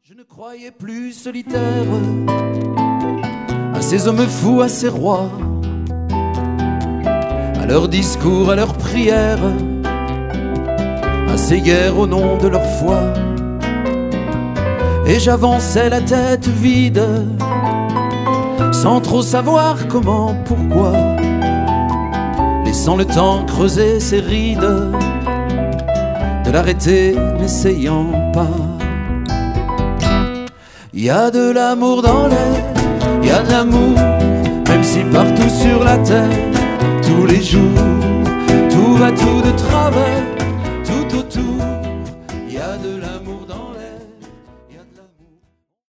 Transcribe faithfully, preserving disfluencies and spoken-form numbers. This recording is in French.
Je ne croyais plus solitaire à ces hommes fous, à ces rois, à leurs discours, à leurs prières, à ces guerres au nom de leur foi. Et j'avançais la tête vide, sans trop savoir comment, pourquoi, laissant le temps creuser ses rides, de l'arrêter n'essayant pas. Y a de l'amour dans l'air, y a de l'amour, même si partout sur la terre, tous les jours, tout va tout de travers.